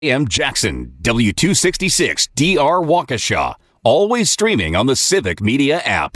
AM Jackson, W266 DR Waukesha. Always streaming on the Civic Media app.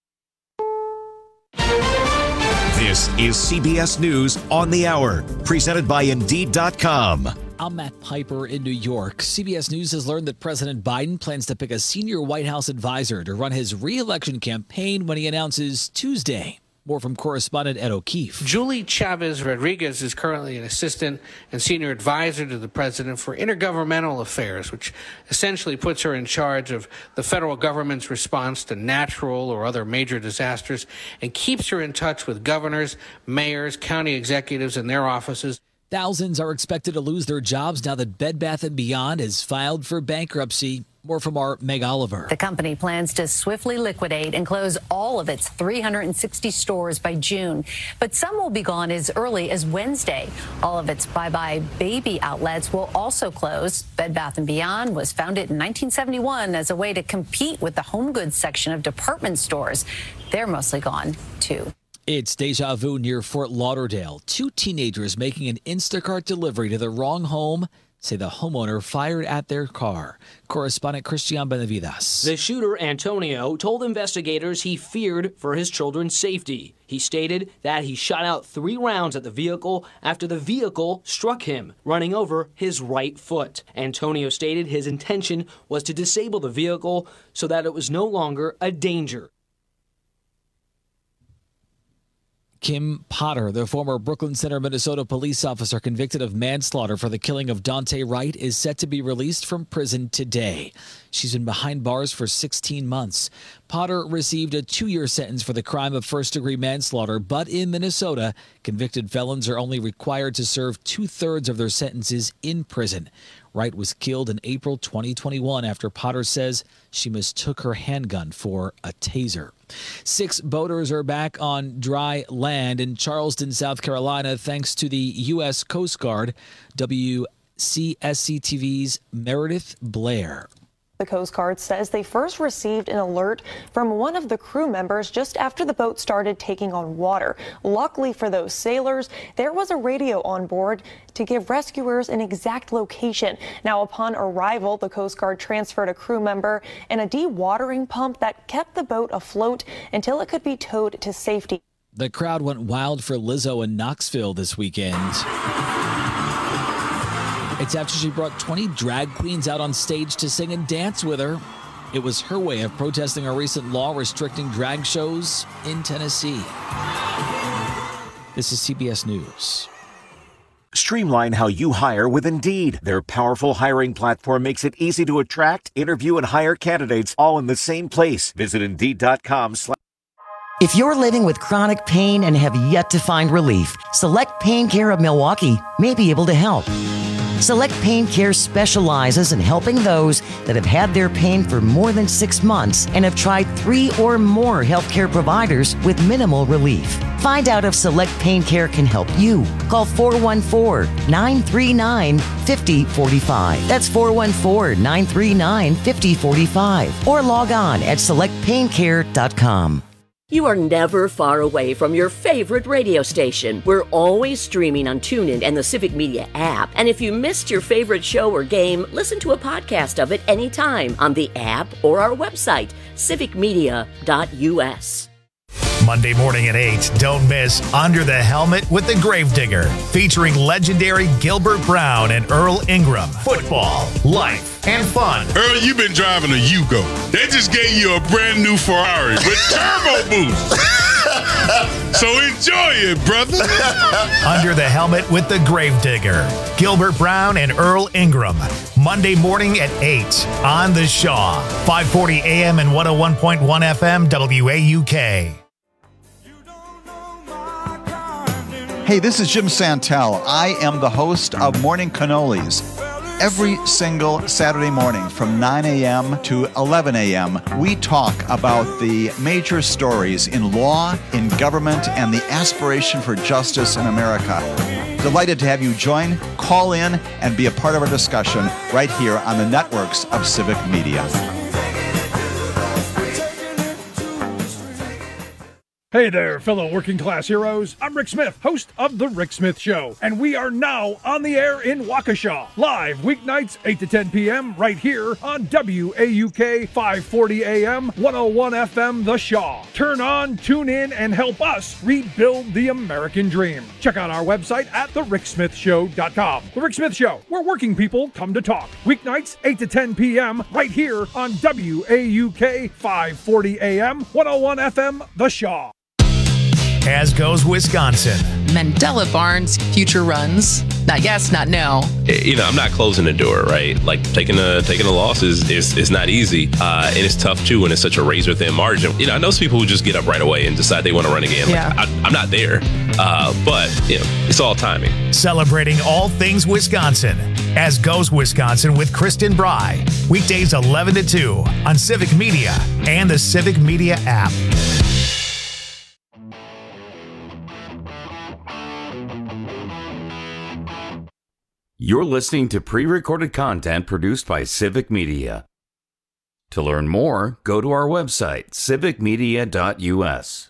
This is CBS News on the Hour, presented by Indeed.com. I'm Matt Piper in New York. CBS News has learned that President Biden plans to pick a senior White House advisor to run his re-election campaign when he announces Tuesday. More from correspondent Ed O'Keefe. Julie Chavez Rodriguez is currently an assistant and senior advisor to the president for intergovernmental affairs, which essentially puts her in charge of the federal government's response to natural or other major disasters and keeps her in touch with governors, mayors, county executives, and their offices. Thousands are expected to lose their jobs now that Bed Bath & Beyond has filed for bankruptcy. More from our Meg Oliver. The company plans to swiftly liquidate and close all of its 360 stores by June. But some will be gone as early as Wednesday. All of its Bye Bye Baby outlets will also close. Bed Bath & Beyond was founded in 1971 as a way to compete with the home goods section of department stores. They're mostly gone, too. It's deja vu near Fort Lauderdale. Two teenagers making an Instacart delivery to the wrong home say the homeowner fired at their car. Correspondent Christian Benavides. The shooter, Antonio, told investigators he feared for his children's safety. He stated that he shot out 3 rounds at the vehicle after the vehicle struck him, running over his right foot. Antonio stated his intention was to disable the vehicle so that it was no longer a danger. Kim Potter, the former Brooklyn Center, Minnesota police officer convicted of manslaughter for the killing of Daunte Wright, is set to be released from prison today. She's been behind bars for 16 months. Potter received a 2-year sentence for the crime of first-degree manslaughter, but in Minnesota, convicted felons are only required to serve 2/3 of their sentences in prison. Wright was killed in April 2021 after Potter says she mistook her handgun for a taser. 6 boaters are back on dry land in Charleston, South Carolina, thanks to the U.S. Coast Guard. WCSC-TV's Meredith Blair. The Coast Guard says they first received an alert from one of the crew members just after the boat started taking on water. Luckily for those sailors, there was a radio on board to give rescuers an exact location. Now, upon arrival, the Coast Guard transferred a crew member and a dewatering pump that kept the boat afloat until it could be towed to safety. The crowd went wild for Lizzo in Knoxville this weekend. It's after she brought 20 drag queens out on stage to sing and dance with her. It was her way of protesting a recent law restricting drag shows in Tennessee. This is CBS News. Streamline how you hire with Indeed. Their powerful hiring platform makes it easy to attract, interview, and hire candidates all in the same place. Visit Indeed.com. If you're living with chronic pain and have yet to find relief, Select Pain Care of Milwaukee may be able to help. Select Pain Care specializes in helping those that have had their pain for more than 6 months and have tried 3 or more healthcare providers with minimal relief. Find out if Select Pain Care can help you. Call 414-939-5045. That's 414-939-5045. Or log on at selectpaincare.com. You are never far away from your favorite radio station. We're always streaming on TuneIn and the Civic Media app. And if you missed your favorite show or game, listen to a podcast of it anytime on the app or our website, civicmedia.us. Monday morning at 8, don't miss Under the Helmet with the Gravedigger, featuring legendary Gilbert Brown and Earl Ingram. Football, life, and fun. Earl, you've been driving a Yugo. They just gave you a brand new Ferrari with turbo boost. So enjoy it, brother. Under the Helmet with the Gravedigger, Gilbert Brown and Earl Ingram. Monday morning at 8 on The Shaw, 540 AM and 101.1 FM WAUK. Hey, this is Jim Santel. I am the host of Morning Cannolis. Every single Saturday morning from 9 a.m. to 11 a.m., we talk about the major stories in law, in government, and the aspiration for justice in America. Delighted to have you join, call in, and be a part of our discussion right here on the networks of Civic Media. Hey there, fellow working class heroes. I'm Rick Smith, host of The Rick Smith Show, and we are now on the air in Waukesha, live weeknights 8 to 10 p.m. right here on WAUK 540 AM, 101 FM The Shaw. Turn on, tune in, and help us rebuild the American dream. Check out our website at thericksmithshow.com. The Rick Smith Show, where working people come to talk. Weeknights 8 to 10 p.m. right here on WAUK 540 AM, 101 FM The Shaw. As goes Wisconsin. Mandela Barnes future runs. Not yes, not no. You know, I'm not closing the door, right? Like taking a loss is not easy, and it's tough too when it's such a razor thin margin. You know, I know some people who just get up right away and decide they want to run again. Yeah. Like, I'm not there, but you know, it's all timing. Celebrating all things Wisconsin. As goes Wisconsin with Kristen Bry. Weekdays 11 to 2 on Civic Media and the Civic Media app. You're listening to pre-recorded content produced by Civic Media. To learn more, go to our website, civicmedia.us.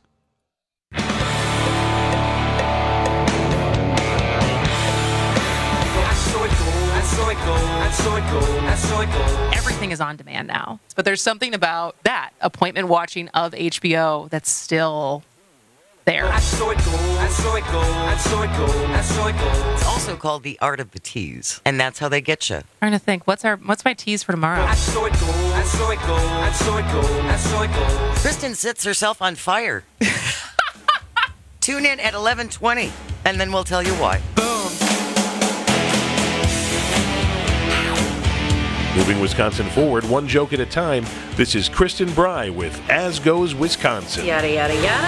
Everything is on demand now. But there's something about that appointment watching of HBO that's still there. It's also called the art of the tease, and that's how they get you. Trying to think, what's my tease for tomorrow? Kristen sets herself on fire. Tune in at 11:20, and then we'll tell you why. Moving Wisconsin forward, one joke at a time. This is Kristen Bry with As Goes Wisconsin. Yada, yada, yada.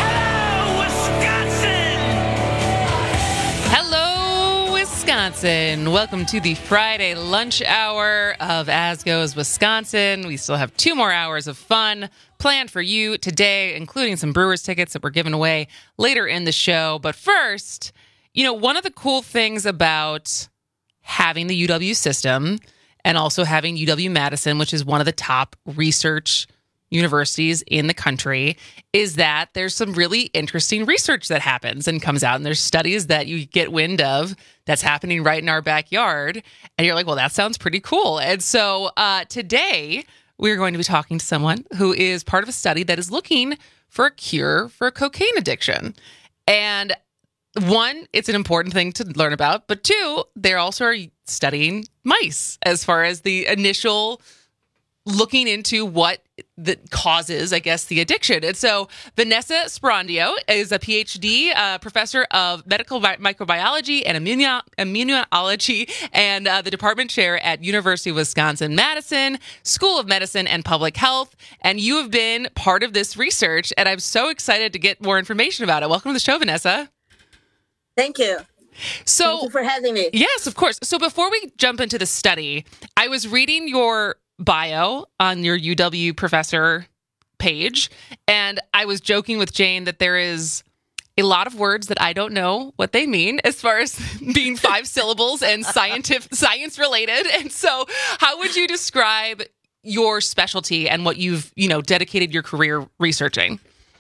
Hello, Wisconsin. Welcome to the Friday lunch hour of As Goes Wisconsin. We still have 2 more hours of fun planned for you today, including some Brewers tickets that we're giving away later in the show. But first, you know, one of the cool things about having the UW system and also having UW-Madison, which is one of the top research universities in the country, is that there's some really interesting research that happens and comes out. And there's studies that you get wind of that's happening right in our backyard. And you're like, well, that sounds pretty cool. And so today we're going to be talking to someone who is part of a study that is looking for a cure for cocaine addiction. And one, it's an important thing to learn about, but 2, they're also studying mice as far as the initial looking into what the causes, I guess, the addiction. And so Vanessa Sbrondio is a PhD professor of medical microbiology and immunology and the department chair at University of Wisconsin-Madison School of Medicine and Public Health. And you have been part of this research, and I'm so excited to get more information about it. Welcome to the show, Vanessa. Thank you. Thank you for having me. Yes, of course. So before we jump into the study, I was reading your bio on your UW professor page, and I was joking with Jane that there is a lot of words that I don't know what they mean as far as being 5 syllables and science related. And so how would you describe your specialty and what you've, dedicated your career researching?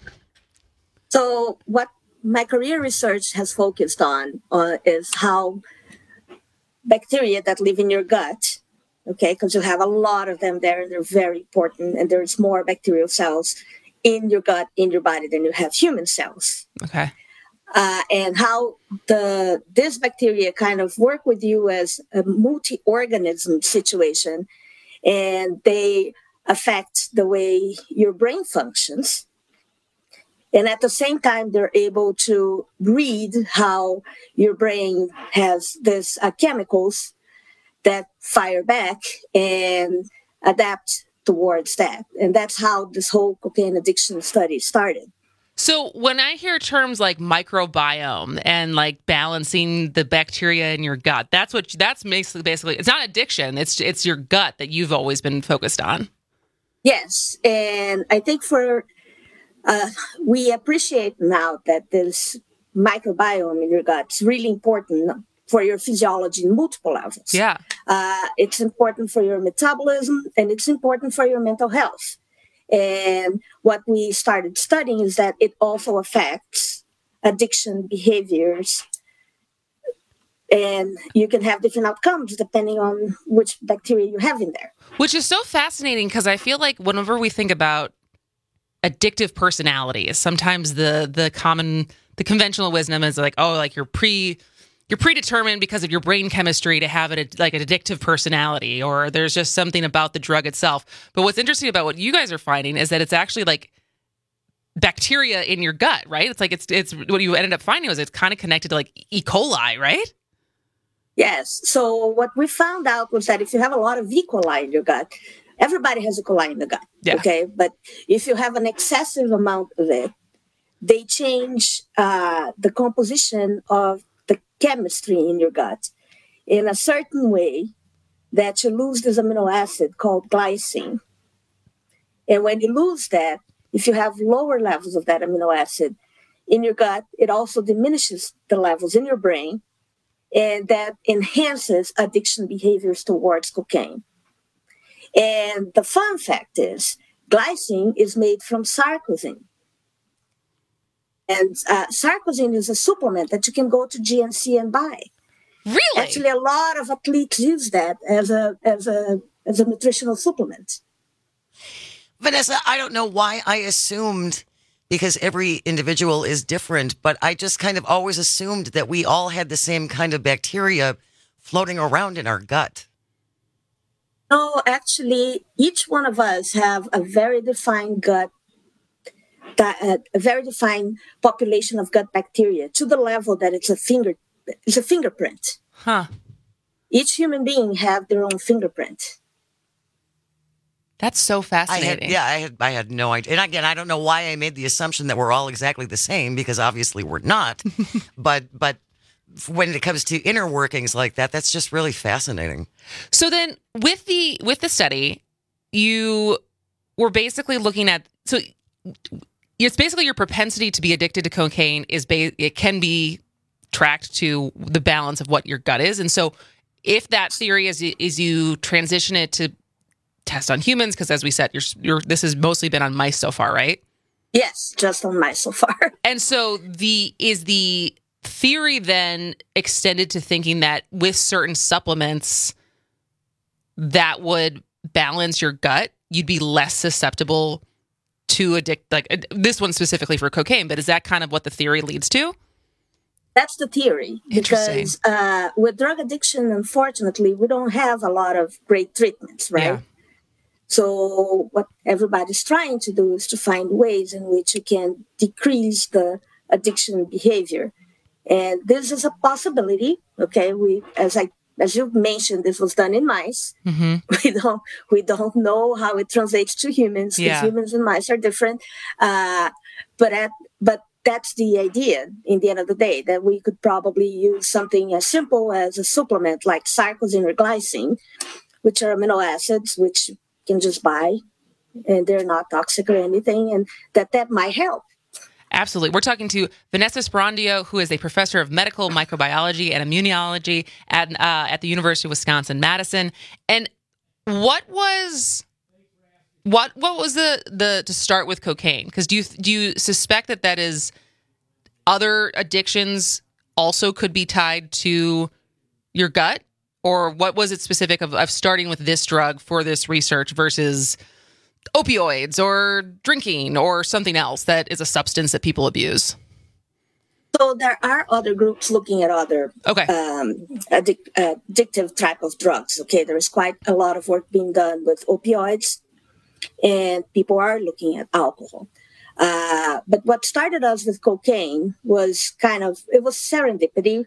So what my career research has focused on is how bacteria that live in your gut, okay, because you have a lot of them there, they're very important, and there's more bacterial cells in your gut, in your body, than you have human cells. Okay. And how this bacteria kind of work with you as a multi-organism situation, and they affect the way your brain functions. And at the same time, they're able to read how your brain has these chemicals that fire back and adapt towards that. And that's how this whole cocaine addiction study started. So when I hear terms like microbiome and like balancing the bacteria in your gut, that's basically it's not addiction. It's your gut that you've always been focused on. Yes. And I think we appreciate now that this microbiome in your gut is really important for your physiology in multiple levels. Yeah. It's important for your metabolism, and it's important for your mental health. And what we started studying is that it also affects addiction behaviors. And you can have different outcomes depending on which bacteria you have in there. Which is so fascinating because I feel like whenever we think about addictive personalities, sometimes the conventional wisdom is like, oh, like you're predetermined because of your brain chemistry to have an addictive personality, or there's just something about the drug itself. But what's interesting about what you guys are finding is that it's actually like bacteria in your gut, right? It's like it's what you ended up finding was it's kind of connected to like E. coli, right? Yes. So what we found out was that if you have a lot of E. coli in your gut, everybody has E. coli in the gut. Yeah. Okay. But if you have an excessive amount of it, they change the composition of the chemistry in your gut in a certain way that you lose this amino acid called glycine. And when you lose that, if you have lower levels of that amino acid in your gut, it also diminishes the levels in your brain. And that enhances addiction behaviors towards cocaine. And the fun fact is, glycine is made from sarcosine. And sarcosine is a supplement that you can go to GNC and buy. Really? Actually, a lot of athletes use that as a nutritional supplement. Vanessa, I don't know why I assumed, because every individual is different, but I just kind of always assumed that we all had the same kind of bacteria floating around in our gut. No, actually, each one of us have a very defined gut, a very defined population of gut bacteria to the level that it's a fingerprint. Huh. Each human being have their own fingerprint. That's so fascinating. I had no idea. And again, I don't know why I made the assumption that we're all exactly the same, because obviously we're not. but when it comes to inner workings like that, that's just really fascinating. So then with the study, you were basically looking at, so it's basically your propensity to be addicted to cocaine it can be tracked to the balance of what your gut is. And so if that theory is you transition it to test on humans, because as we said, this has mostly been on mice so far, right? Yes, just on mice so far. And so is the theory then extended to thinking that with certain supplements that would balance your gut, you'd be less susceptible to this one specifically for cocaine, but is that kind of what the theory leads to? That's the theory. Because with drug addiction, unfortunately, we don't have a lot of great treatments, right? Yeah. So what everybody's trying to do is to find ways in which you can decrease the addiction behavior. And this is a possibility. Okay, as you mentioned, this was done in mice. Mm-hmm. We don't know how it translates to humans, because humans and mice are different. But that's the idea in the end of the day, that we could probably use something as simple as a supplement like sarcosine or glycine, which are amino acids which you can just buy, and they're not toxic or anything, and that might help. Absolutely. We're talking to Vanessa Sperandeo, who is a professor of medical microbiology and immunology at the University of Wisconsin-Madison. And what was the to start with cocaine? Because do you suspect that is other addictions also could be tied to your gut? Or what was it specific of starting with this drug for this research versus opioids or drinking or something else that is a substance that people abuse? So there are other groups looking at other addictive type of drugs. Okay, there is quite a lot of work being done with opioids, and people are looking at alcohol. But what started us with cocaine was it was serendipity.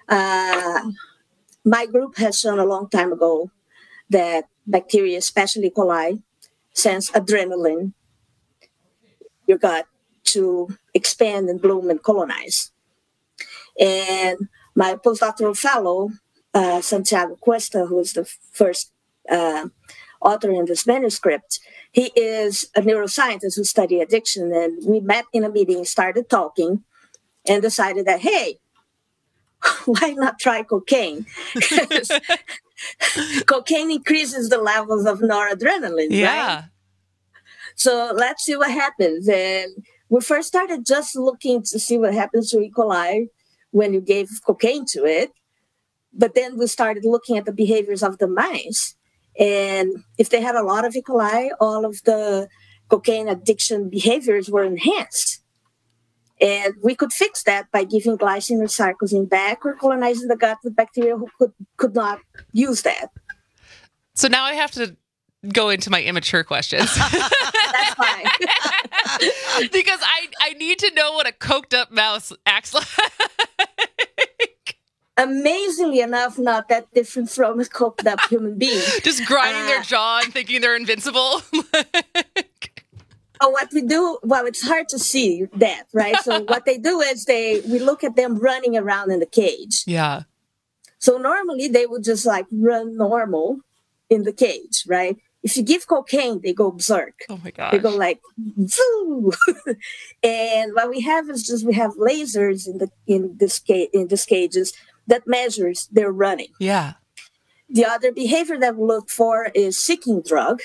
My group has shown a long time ago that bacteria, especially E. coli, sense adrenaline, your gut, to expand and bloom and colonize. And my postdoctoral fellow, Santiago Cuesta, who is the first author in this manuscript, he is a neuroscientist who studied addiction. And we met in a meeting, started talking, and decided that, hey, why not try cocaine? Because cocaine increases the levels of noradrenaline, right? So let's see what happens. And we first started just looking to see what happens to E. coli when you gave cocaine to it. But then we started looking at the behaviors of the mice. And if they had a lot of E. coli, all of the cocaine addiction behaviors were enhanced. And we could fix that by giving glycine or sarcosine back or colonizing the gut with bacteria who could not use that. So now I have to go into my immature questions. That's fine. Because I need to know what a coked up mouse acts like. Amazingly enough, not that different from a coked up human being. Just grinding their jaw and thinking they're invincible. What we do, well, it's hard to see that, right? So what they do is we look at them running around in the cage. Yeah. So normally they would just like run normal in the cage, right? If you give cocaine, they go berserk. Oh my gosh. They go like, Zoo! And what we have is we have lasers in this cages that measures their running. Yeah. The other behavior that we look for is seeking drug.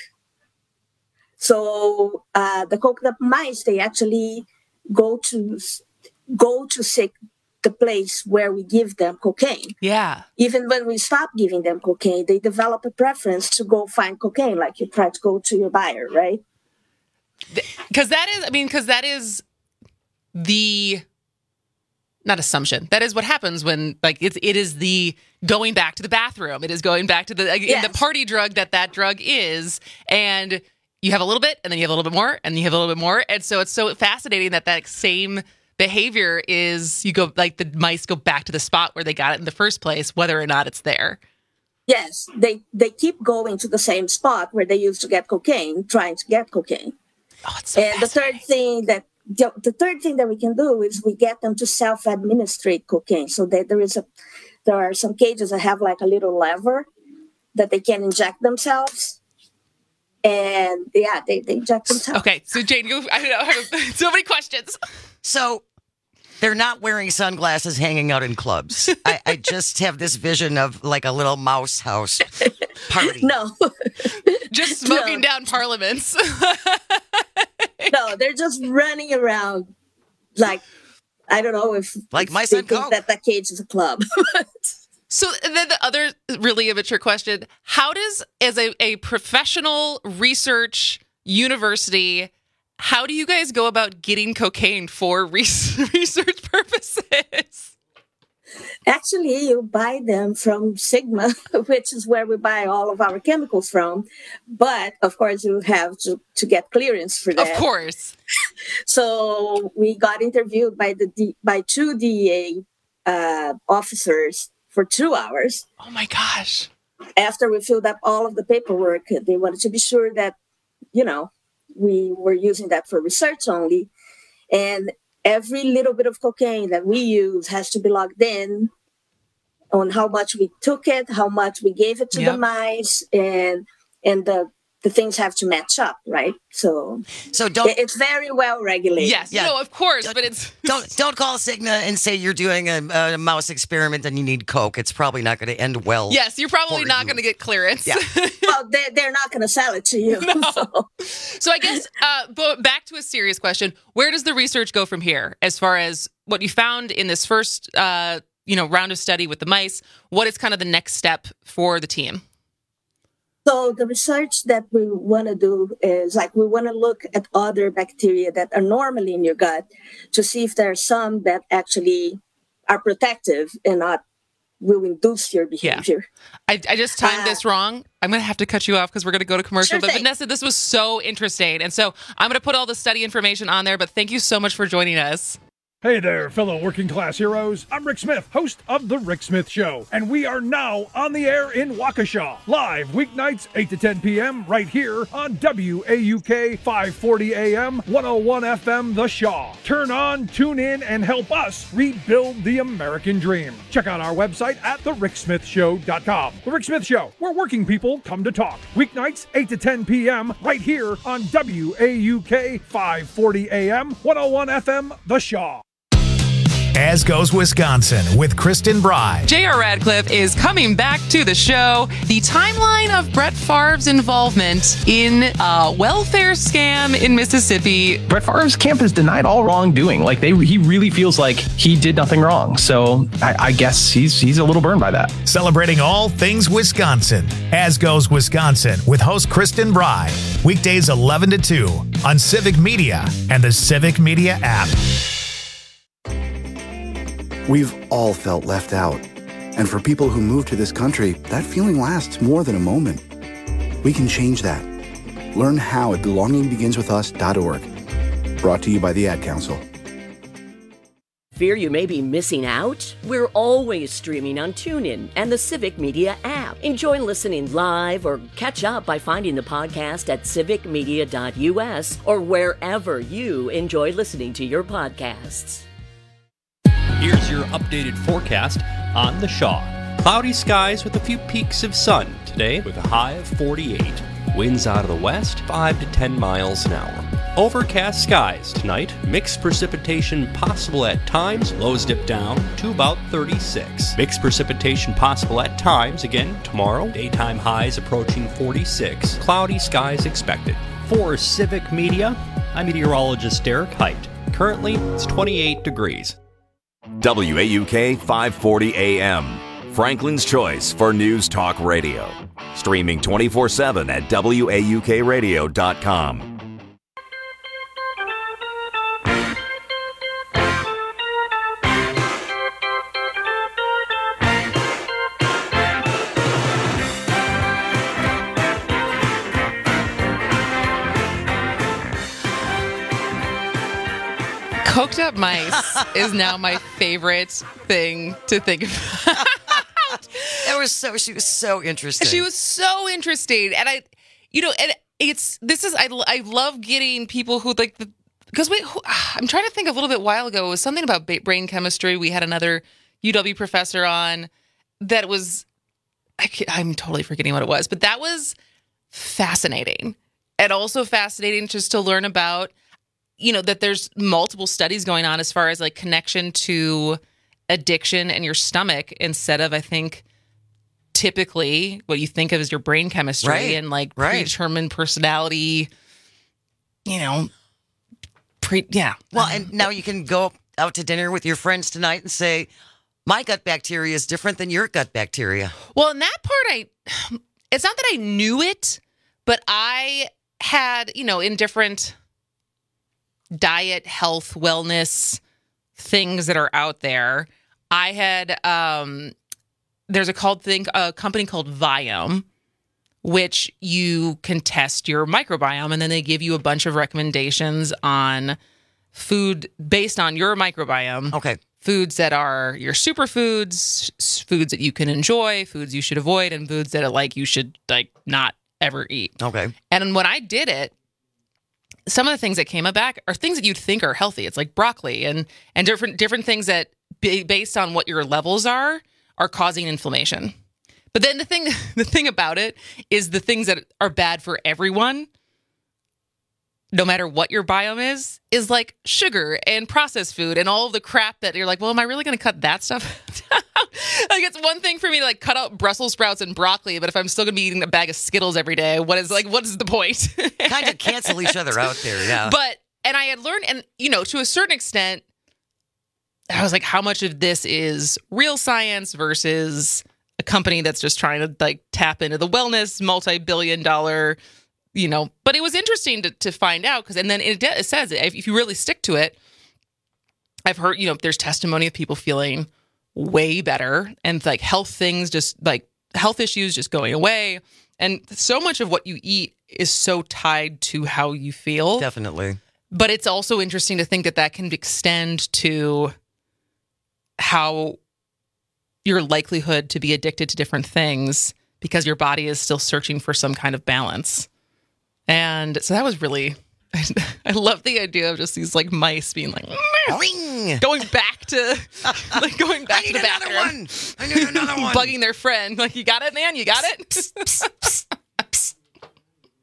So the coked up mice, they actually go to seek the place where we give them cocaine. Yeah. Even when we stop giving them cocaine, they develop a preference to go find cocaine, like you try to go to your buyer, right? Because that is the, not assumption. That is what happens when, like, it is the going back to the bathroom. It is going back to the party drug that drug is. And you have a little bit, and then you have a little bit more, and you have a little bit more. And so it's so fascinating that same behavior is, you go, like, the mice go back to the spot where they got it in the first place, whether or not it's there. Yes, they keep going to the same spot where they used to get cocaine, trying to get cocaine. Oh, it's so and the third thing that we can do is we get them to self-administrate cocaine. So that there are some cages that have like a little lever that they can inject themselves. And yeah, they inject themselves. Okay, so Jane, I have so many questions. So they're not wearing sunglasses hanging out in clubs. I just have this vision of like a little mouse house party. No. Just smoking down parliaments. No, they're just running around like, I don't know if like mice and coke. That cage is a club. So then the other really immature question, how does, as a professional research university, how do you guys go about getting cocaine for research purposes? Actually, you buy them from Sigma, which is where we buy all of our chemicals from. But, of course, you have to get clearance for that. Of course. So we got interviewed by two DEA officers for 2 hours. Oh, my gosh. After we filled up all of the paperwork, they wanted to be sure that, we were using that for research only. And every little bit of cocaine that we use has to be logged in on how much we took it, how much we gave it to the mice, and the things have to match up, right? So it's very well regulated. Yes, yeah. No, of course, but it's don't call Sigma and say you're doing a mouse experiment and you need coke. It's probably not going to end well. Yes, you're probably not going to get clearance. Yeah. Well, they're not going to sell it to you. No. So I guess back to a serious question: where does the research go from here, as far as what you found in this first round of study with the mice? What is kind of the next step for the team? So the research that we want to do is we want to look at other bacteria that are normally in your gut to see if there are some that actually are protective and not will induce your behavior. Yeah. I just timed this wrong. I'm going to have to cut you off because we're going to go to commercial. Sure but thing. Vanessa, this was so interesting. And so I'm going to put all the study information on there, but thank you so much for joining us. Hey there, fellow working class heroes. I'm Rick Smith, host of The Rick Smith Show, and we are now on the air in Waukesha, live weeknights 8 to 10 p.m. right here on WAUK 540 AM, 101 FM The Shaw. Turn on, tune in, and help us rebuild the American dream. Check out our website at thericksmithshow.com. The Rick Smith Show, where working people come to talk. Weeknights 8 to 10 p.m. right here on WAUK 540 AM, 101 FM The Shaw. As Goes Wisconsin with Kristen Bry. J.R. Radcliffe is coming back to the show. The timeline of Brett Favre's involvement in a welfare scam in Mississippi. Brett Favre's camp has denied all wrongdoing. Like he really feels like he did nothing wrong. So I guess he's a little burned by that. Celebrating all things Wisconsin. As Goes Wisconsin with host Kristen Bry. Weekdays 11 to 2 on Civic Media and the Civic Media app. We've all felt left out. And for people who move to this country, that feeling lasts more than a moment. We can change that. Learn how at belongingbeginswithus.org. Brought to you by the Ad Council. Fear you may be missing out? We're always streaming on TuneIn and the Civic Media app. Enjoy listening live or catch up by finding the podcast at civicmedia.us or wherever you enjoy listening to your podcasts. Here's your updated forecast on the Shaw. Cloudy skies with a few peaks of sun today with a high of 48. Winds out of the west 5 to 10 miles an hour. Overcast skies tonight. Mixed precipitation possible at times. Lows dip down to about 36. Mixed precipitation possible at times again tomorrow. Daytime highs approaching 46. Cloudy skies expected. For Civic Media, I'm meteorologist Derek Height. Currently, it's 28 degrees. WAUK 540 AM, Franklin's choice for news talk radio. Streaming 24/7 at WAUKradio.com. Coked up mice is now my favorite thing to think about. She was so interesting. She was so interesting. And I love getting people who like because I'm trying to think a little bit while ago, it was something about brain chemistry. We had another UW professor on that was, I'm totally forgetting what it was, but that was fascinating. And also fascinating just to learn about, that there's multiple studies going on as far as like connection to addiction and your stomach instead of, I think, typically what you think of as your brain chemistry and like predetermined personality, Well, and now you can go out to dinner with your friends tonight and say, my gut bacteria is different than your gut bacteria. Well, in that part, it's not that I knew it, but I had, in different diet, health, wellness things that are out there. I had, there's a company called Viome, which you can test your microbiome, and then they give you a bunch of recommendations on food based on your microbiome. Okay. Foods that are your superfoods, foods that you can enjoy, foods you should avoid, and foods that you should not ever eat. Okay. And when I did it, some of the things that came back are things that you'd think are healthy. It's like broccoli and different things that, based on what your levels are causing inflammation. But then the thing about it is the things that are bad for everyone, no matter what your biome is like sugar and processed food and all of the crap that you're like, well, am I really going to cut that stuff down? It's one thing for me to cut out Brussels sprouts and broccoli, but if I'm still going to be eating a bag of Skittles every day, what is the point? Kind of cancel each other out there, yeah. And I had learned, and to a certain extent, I was like, how much of this is real science versus a company that's just trying to tap into the wellness, multi-billion-dollar, But it was interesting to find out because, and then it says if you really stick to it, I've heard there's testimony of people feeling way better and health things, just health issues just going away, and so much of what you eat is so tied to how you feel. Definitely. But it's also interesting to think that can extend to how your likelihood to be addicted to different things because your body is still searching for some kind of balance. And so that was really, I love the idea of just these mice being going back to the bathroom. I need another one. Bugging their friend. You got it, man? You got it?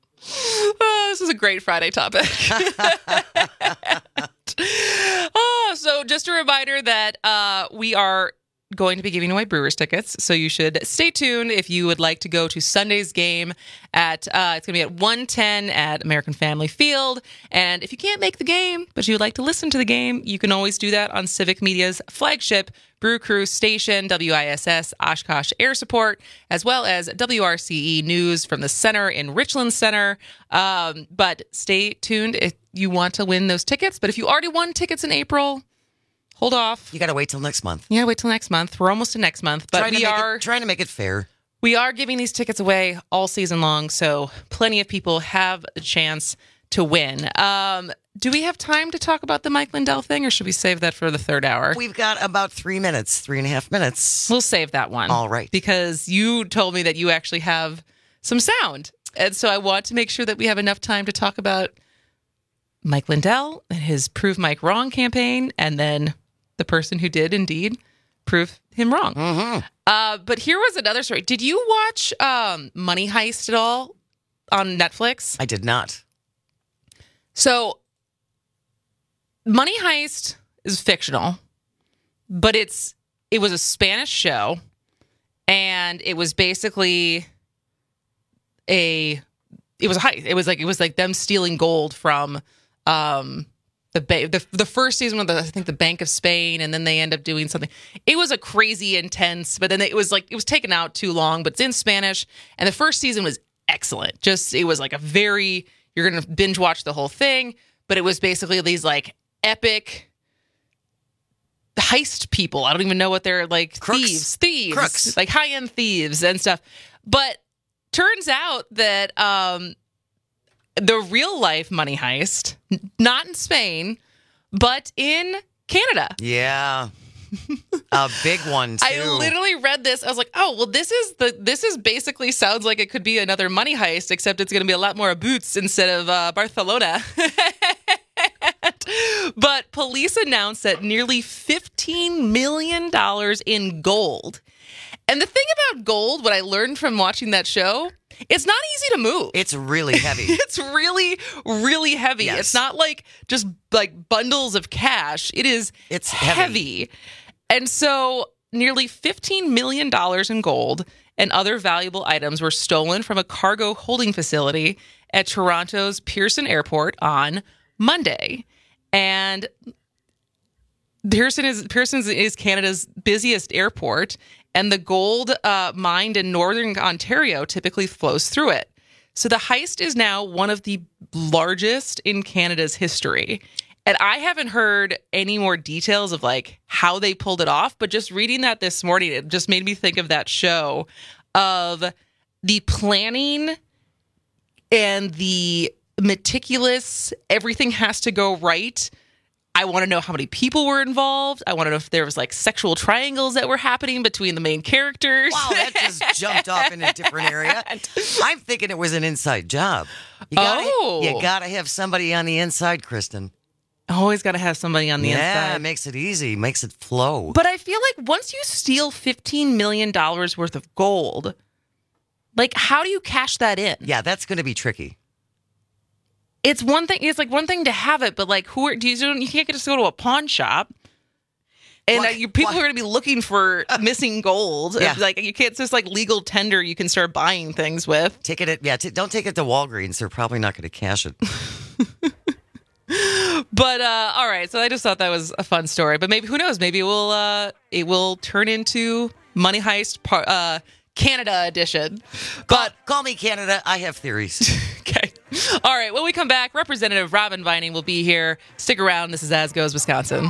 Oh, this is a great Friday topic. So just a reminder that we are going to be giving away Brewers tickets, so you should stay tuned if you would like to go to Sunday's game at it's going to be at 1:10 at American Family Field. And if you can't make the game, but you would like to listen to the game, you can always do that on Civic Media's flagship Brew Crew station, WISS Oshkosh Air Support, as well as WRCE News from the center in Richland Center. But stay tuned if you want to win those tickets. But if you already won tickets in April, hold off. You got to wait till next month. Yeah, wait till next month. We're almost to next month, but we are trying to make it fair. We are giving these tickets away all season long, so plenty of people have a chance to win. Do we have time to talk about the Mike Lindell thing, or should we save that for the third hour? We've got about 3.5 minutes. We'll save that one. All right. Because you told me that you actually have some sound, and so I want to make sure that we have enough time to talk about Mike Lindell and his Prove Mike Wrong campaign, and then the person who did indeed prove him wrong. Mm-hmm. But here was another story. Did you watch Money Heist at all on Netflix? I did not. So Money Heist is fictional, but it was a Spanish show, and it was basically it was a heist. It was like them stealing gold from the first season with I think the Bank of Spain, and then they end up doing something. It was a crazy intense, but then it was taken out too long, but it's in Spanish, and the first season was excellent. It was like you're going to binge watch the whole thing, but it was basically these like epic heist people. I don't even know what they're like. Crooks. Thieves, Crooks. like high-end thieves and stuff. But turns out that the real life money heist, not in Spain, but in Canada. Yeah. A big one, too. I literally read this. I was like, oh, well, this is basically sounds like it could be another money heist, except it's going to be a lot more boots instead of Barcelona. But police announced that nearly $15 million in gold. And the thing about gold, what I learned from watching that show, it's not easy to move. It's really heavy. It's really, really heavy. Yes. It's not like just like bundles of cash. It's heavy. And so nearly $15 million in gold and other valuable items were stolen from a cargo holding facility at Toronto's Pearson Airport on Monday. And Pearson is Canada's busiest airport, and the gold mined in northern Ontario typically flows through it. So the heist is now one of the largest in Canada's history. And I haven't heard any more details of like how they pulled it off, but just reading that this morning, it just made me think of that show, of the planning and the meticulous, everything has to go right. I want to know how many people were involved. I want to know if there was like sexual triangles that were happening between the main characters. Wow, that just jumped off in a different area. I'm thinking it was an inside job. You gotta have somebody on the inside, Kristen. Always got to have somebody on the inside. Yeah, it makes it easy, makes it flow. But I feel like once you steal $15 million worth of gold, like how do you cash that in? Yeah, that's going to be tricky. It's one thing. It's like one thing to have it, but like, you can't just go to a pawn shop, and people are going to be looking for missing gold. Yeah. Like you can't just like legal tender. You can start buying things with. Take it. Don't take it to Walgreens. They're probably not going to cash it. But all right. So I just thought that was a fun story. But maybe who knows? Maybe it will turn into Money Heist Canada edition. But call me Canada. I have theories. Okay. All right. When we come back, Representative Robin Vining will be here. Stick around. This is As Goes Wisconsin.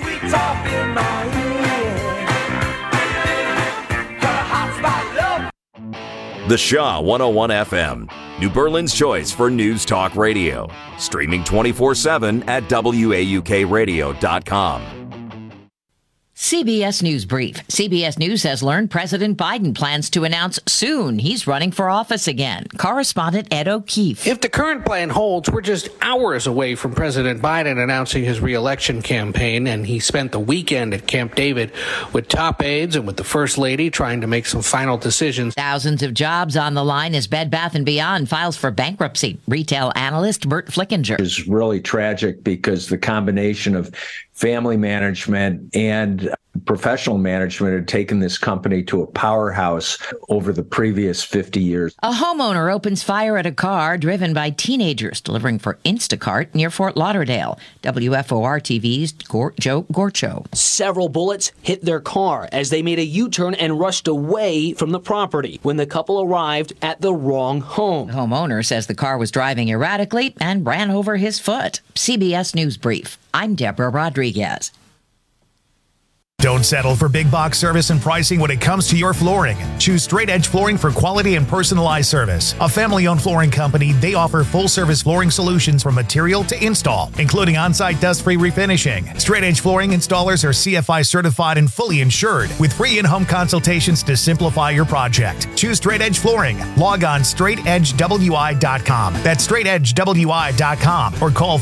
The Shaw 101 FM, New Berlin's choice for news talk radio. Streaming 24/7 at WAUKradio.com. CBS News Brief. CBS News has learned President Biden plans to announce soon he's running for office again. Correspondent Ed O'Keefe. If the current plan holds, we're just hours away from President Biden announcing his re-election campaign, and he spent the weekend at Camp David with top aides and with the First Lady trying to make some final decisions. Thousands of jobs on the line as Bed Bath & Beyond files for bankruptcy. Retail analyst Bert Flickinger. It's really tragic because the combination of family management and professional management had taken this company to a powerhouse over the previous 50 years. A homeowner opens fire at a car driven by teenagers delivering for Instacart near Fort Lauderdale. WFOR TV's Joe Gorcho. Several bullets hit their car as they made a U-turn and rushed away from the property when the couple arrived at the wrong home. The homeowner says the car was driving erratically and ran over his foot. CBS News Brief. I'm Deborah Rodriguez. Don't settle for big box service and pricing when it comes to your flooring. Choose Straight Edge Flooring for quality and personalized service. A family-owned flooring company, they offer full-service flooring solutions from material to install, including on-site dust-free refinishing. Straight Edge Flooring installers are CFI certified and fully insured, with free in-home consultations to simplify your project. Choose Straight Edge Flooring. Log on straightedgewi.com. That's straightedgewi.com, or call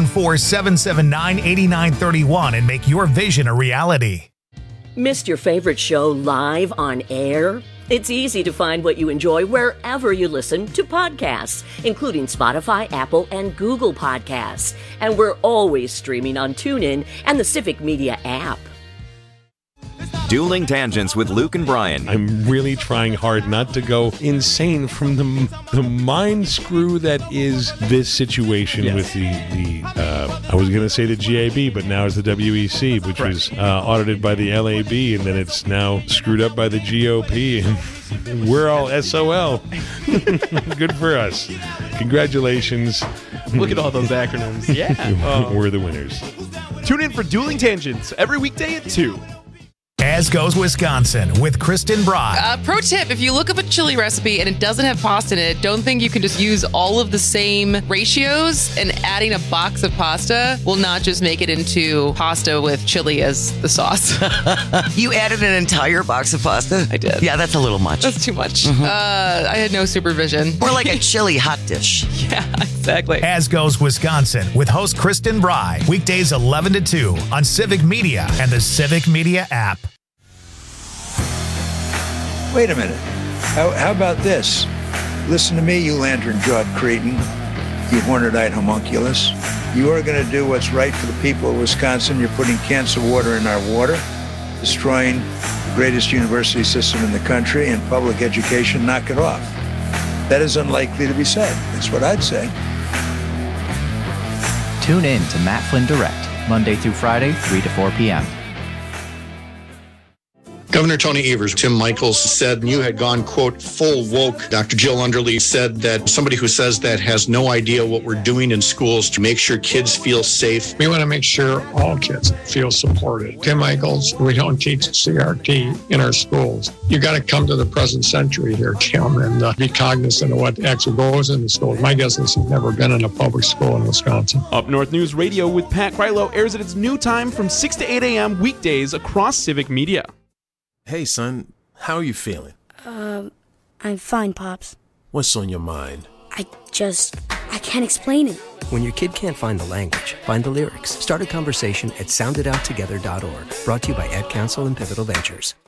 414-779-8931 and make your vision a reality. Missed your favorite show live on air? It's easy to find what you enjoy wherever you listen to podcasts, including Spotify, Apple, and Google Podcasts. And we're always streaming on TuneIn and the Civic Media app. Dueling Tangents with Luke and Brian. I'm really trying hard not to go insane from the mind screw that is this situation with the I was going to say the GAB, but now it's the WEC, which was audited by the LAB, and then it's now screwed up by the GOP, and we're all SOL. Good for us. Congratulations. Look at all those acronyms. Yeah. We're the winners. Tune in for Dueling Tangents every weekday at 2. As Goes Wisconsin with Kristen Bry. Pro tip, if you look up a chili recipe and it doesn't have pasta in it, don't think you can just use all of the same ratios, and adding a box of pasta will not just make it into pasta with chili as the sauce. You added an entire box of pasta? I did. Yeah, that's a little much. That's too much. I had no supervision. More like a chili hot dish. Yeah, exactly. As Goes Wisconsin with host Kristen Bry. Weekdays 11 to 2 on Civic Media and the Civic Media app. Wait a minute. How about this? Listen to me, you lantern-jawed cretin, you horned-eyed homunculus. You are going to do what's right for the people of Wisconsin. You're putting cancer water in our water, destroying the greatest university system in the country, and public education. Knock it off. That is unlikely to be said. That's what I'd say. Tune in to Matt Flynn Direct, Monday through Friday, 3 to 4 p.m. Governor Tony Evers, Tim Michaels said you had gone, quote, full woke. Dr. Jill Underly said that somebody who says that has no idea what we're doing in schools to make sure kids feel safe. We want to make sure all kids feel supported. Tim Michaels, we don't teach CRT in our schools. You got to come to the present century here, Tim, and be cognizant of what actually goes in the schools. My guess is he's never been in a public school in Wisconsin. Up North News Radio with Pat Krylo airs at its new time from 6 to 8 a.m. weekdays across Civic Media. Hey, son, how are you feeling? I'm fine, Pops. What's on your mind? I can't explain it. When your kid can't find the language, find the lyrics. Start a conversation at soundedouttogether.org. Brought to you by Ad Council and Pivotal Ventures.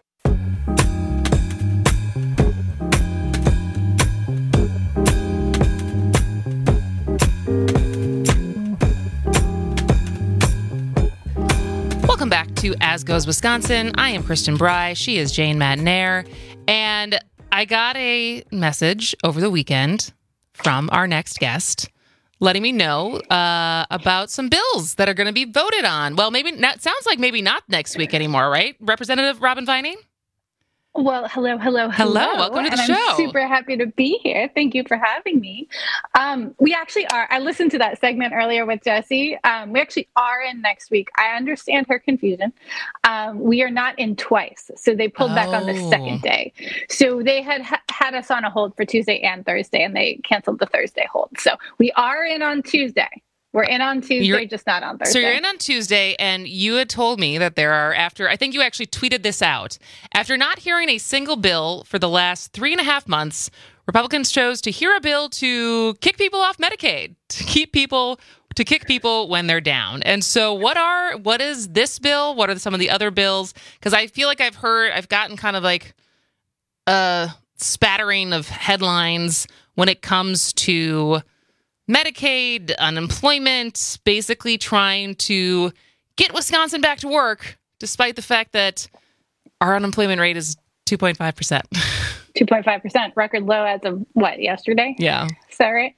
Welcome back to As Goes Wisconsin. I am Kristen Bry. She is Jane Madnair. And I got a message over the weekend from our next guest letting me know about some bills that are going to be voted on. Well, maybe not. Sounds like maybe not next week anymore, right? Representative Robin Vining? Well, hello. Welcome to the show. I'm super happy to be here. Thank you for having me. We actually are. I listened to that segment earlier with Jesse. We actually are in next week. I understand her confusion. We are not in twice. So they pulled back on the second day. So they had us on a hold for Tuesday and Thursday, and they canceled the Thursday hold. So we are in on Tuesday. We're in on Tuesday, just not on Thursday. So you're in on Tuesday, and you had told me that there are, I think you actually tweeted this out. After not hearing a single bill for the last 3.5 months, Republicans chose to hear a bill to kick people off Medicaid, to kick people when they're down. And so what is this bill? What are some of the other bills? Because I feel like I've gotten kind of like a spattering of headlines when it comes to Medicaid, unemployment, basically trying to get Wisconsin back to work, despite the fact that our unemployment rate is 2.5%. 2.5%, record low as of yesterday? Yeah. Is that right?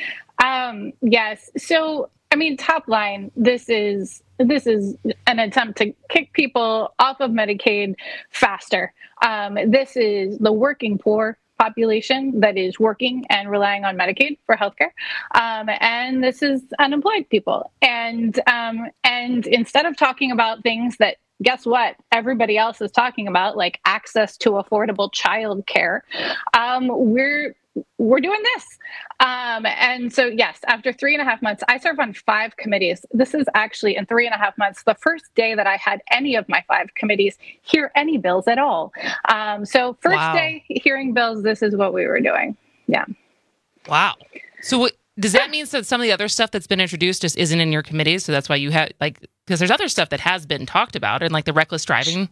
Yes. So, I mean, top line, this is an attempt to kick people off of Medicaid faster. This is the working poor population that is working and relying on Medicaid for healthcare. And this is unemployed people. And instead of talking about things that, guess what, everybody else is talking about, like access to affordable childcare, we're doing this. And so, yes, after 3.5 months, I serve on 5 committees. This is actually, in 3.5 months, the first day that I had any of my 5 committees hear any bills at all. So first day hearing bills, this is what we were doing. Yeah. Wow. So does that mean that some of the other stuff that's been introduced just isn't in your committees? So that's why you have, because there's other stuff that has been talked about, and like the reckless driving.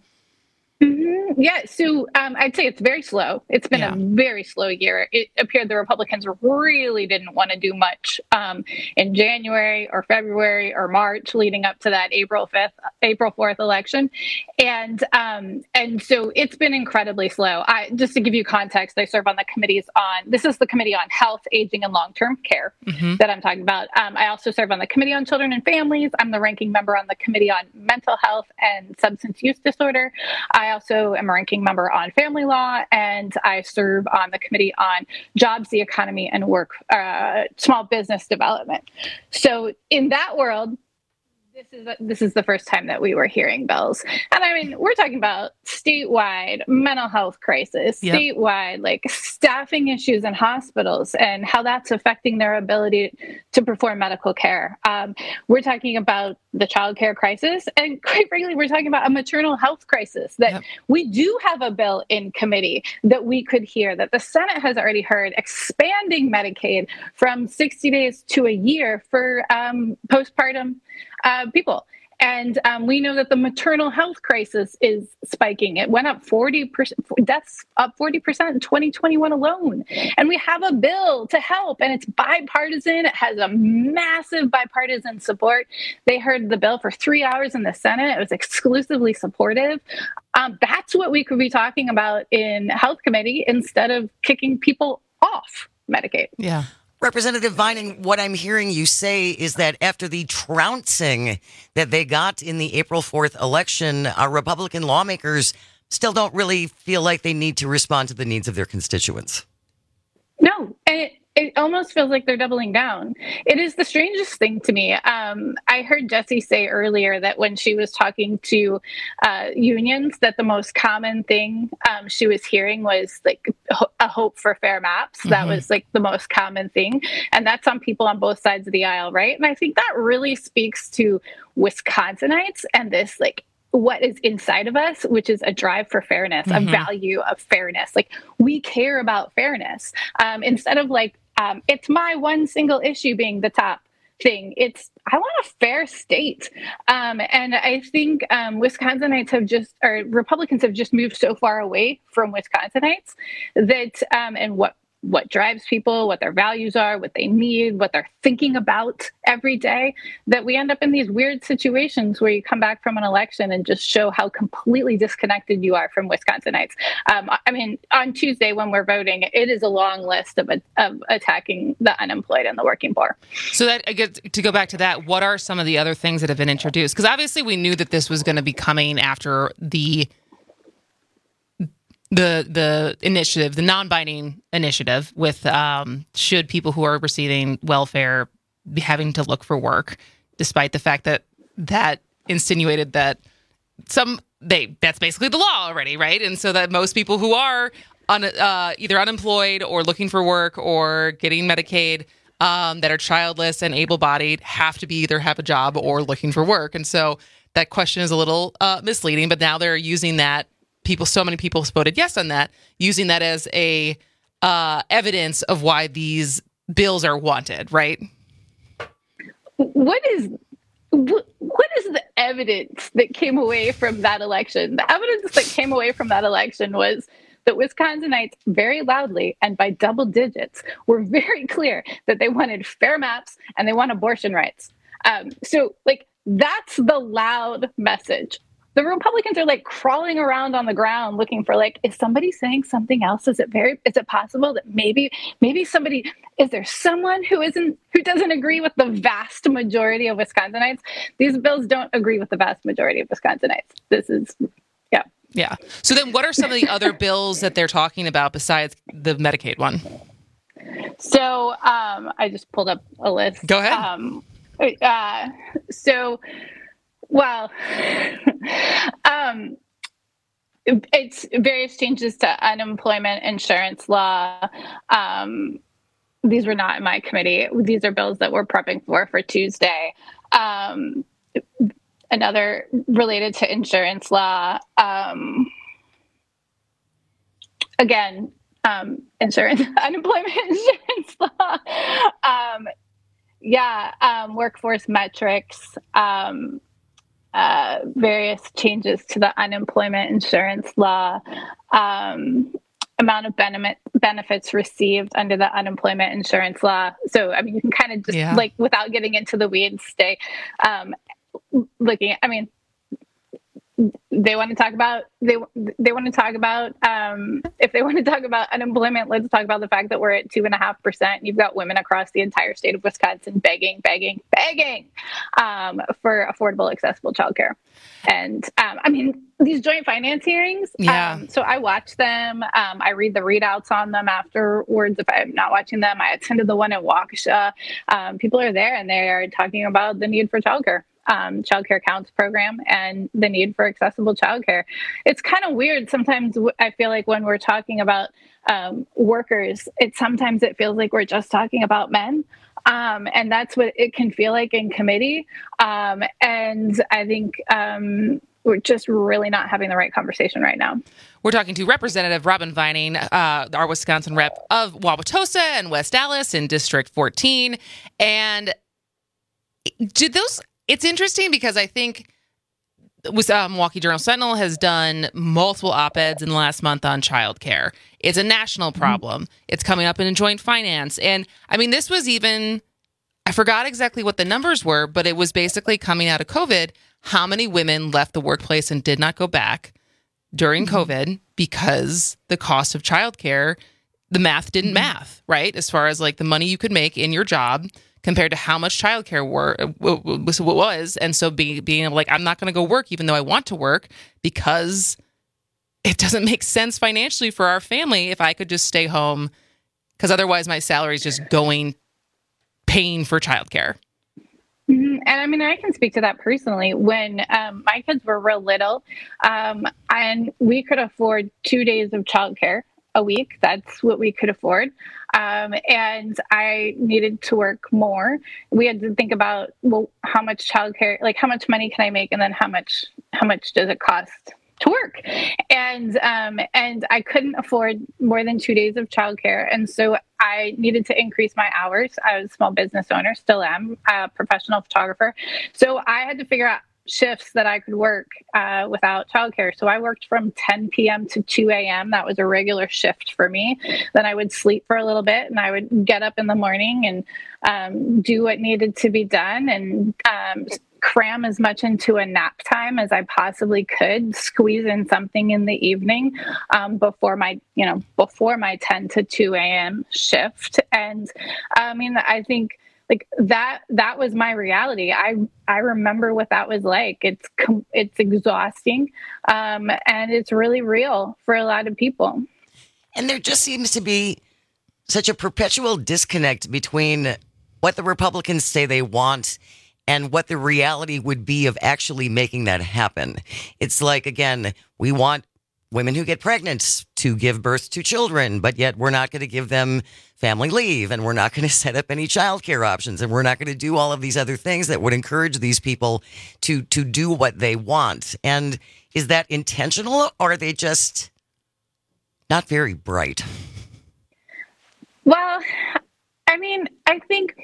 Yeah, so I'd say it's very slow. It's been a very slow year. It appeared the Republicans really didn't want to do much in January or February or March leading up to that April 4th election. And so it's been incredibly slow. Just to give you context, I serve on the committees this is the Committee on Health, Aging, and Long-Term Care that I'm talking about. I also serve on the Committee on Children and Families. I'm the ranking member on the Committee on Mental Health and Substance Use Disorder. I also am a ranking member on family law, and I serve on the Committee on Jobs, the Economy, and Work, Small Business Development. So in that world, this is the first time that we were hearing bills. And I mean, we're talking about statewide mental health crisis, statewide, like staffing issues in hospitals and how that's affecting their ability to perform medical care. We're talking about the child care crisis. And quite frankly, we're talking about a maternal health crisis that we do have a bill in committee that we could hear, that the Senate has already heard, expanding Medicaid from 60 days to a year for postpartum people. And we know that the maternal health crisis is spiking. It went up 40%, deaths up 40% in 2021 alone. And we have a bill to help, and it's bipartisan. It has a massive bipartisan support. They heard the bill for 3 hours in the Senate. It was exclusively supportive. That's what we could be talking about in Health Committee instead of kicking people off Medicaid. Yeah. Representative Vining, what I'm hearing you say is that after the trouncing that they got in the April 4th election, our Republican lawmakers still don't really feel like they need to respond to the needs of their constituents. No, it almost feels like they're doubling down. It is the strangest thing to me. I heard Jessie say earlier that when she was talking to unions, that the most common thing she was hearing was like a hope for fair maps. Mm-hmm. That was like the most common thing. And that's on people on both sides of the aisle, right? And I think that really speaks to Wisconsinites and this like what is inside of us, which is a drive for fairness, a value of fairness. Like we care about fairness instead of like, it's my one single issue being the top thing. It's, I want a fair state. And I think Wisconsinites Republicans have just moved so far away from Wisconsinites that, and what drives people, what their values are, what they need, what they're thinking about every day, that we end up in these weird situations where you come back from an election and just show how completely disconnected you are from Wisconsinites. I mean, on Tuesday when we're voting, it is a long list of attacking the unemployed and the working poor. So that, I get to go back to that, what are some of the other things that have been introduced? Because obviously we knew that this was going to be coming after the initiative, the non-binding initiative with should people who are receiving welfare be having to look for work, despite the fact that insinuated that that's basically the law already, right? And so that most people who are either unemployed or looking for work or getting Medicaid that are childless and able-bodied have to be either have a job or looking for work. And so that question is a little misleading, but now they're using that. So many people voted yes on that, using that as a evidence of why these bills are wanted, right? What is the evidence that came away from that election? The evidence that came away from that election was that Wisconsinites very loudly and by double digits were very clear that they wanted fair maps and they want abortion rights. So like, That's the loud message. The Republicans are like crawling around on the ground looking for like, is somebody saying something else? Is it possible that maybe somebody, is there someone who doesn't agree with the vast majority of Wisconsinites? These bills don't agree with the vast majority of Wisconsinites. This is, yeah. Yeah. So then what are some of the other bills that they're talking about besides the Medicaid one? So I just pulled up a list. Go ahead. It's various changes to unemployment insurance law. These were not in my committee. These are bills that we're prepping for Tuesday. Another related to insurance law. Again, unemployment insurance law. Workforce metrics. Various changes to the unemployment insurance law, amount of benefits received under the unemployment insurance law. So, I mean, you can kind of just like, without getting into the weeds, stay looking at, I mean, they want to talk about if they want to talk about unemployment, let's talk about the fact that we're at 2.5%. You've got women across the entire state of Wisconsin begging for affordable, accessible childcare. And I mean, these joint finance hearings. So I watch them. I read the readouts on them afterwards. If I'm not watching them, I attended the one in Waukesha. People are there and they are talking about the need for childcare. Childcare Counts program and the need for accessible childcare. It's kind of weird. Sometimes I feel like when we're talking about workers, sometimes it feels like we're just talking about men. And that's what it can feel like in committee. And I think we're just really not having the right conversation right now. We're talking to Representative Robin Vining, our Wisconsin rep of Wauwatosa and West Dallas in District 14. And it's interesting because I think Milwaukee Journal-Sentinel has done multiple op-eds in the last month on childcare. It's a national problem. It's coming up in joint finance. And I mean, this was even, I forgot exactly what the numbers were, but it was basically coming out of COVID, how many women left the workplace and did not go back during COVID because the cost of childcare, the math didn't math, right? As far as like the money you could make in your job compared to how much childcare was. And so being like, I'm not going to go work even though I want to work because it doesn't make sense financially for our family if I could just stay home because otherwise my salary is just paying for childcare. Mm-hmm. And I mean, I can speak to that personally. When my kids were real little and we could afford 2 days of childcare a week. That's what we could afford. And I needed to work more. We had to think about, well, how much childcare, like how much money can I make? And then how much does it cost to work? And I couldn't afford more than 2 days of childcare. And so I needed to increase my hours. I was a small business owner, still am, a professional photographer. So I had to figure out shifts that I could work without childcare. So I worked from 10 p.m. to 2 a.m. That was a regular shift for me. Then I would sleep for a little bit and I would get up in the morning and do what needed to be done and cram as much into a nap time as I possibly could, squeeze in something in the evening before my 10 to 2 a.m. shift. And I mean, I think like that was my reality. I remember what that was like. It's exhausting. And it's really real for a lot of people. And there just seems to be such a perpetual disconnect between what the Republicans say they want and what the reality would be of actually making that happen. It's like, again, we want women who get pregnant to give birth to children, but yet we're not going to give them family leave and we're not going to set up any childcare options and we're not going to do all of these other things that would encourage these people to do what they want. And is that intentional or are they just not very bright? Well, I mean, I think...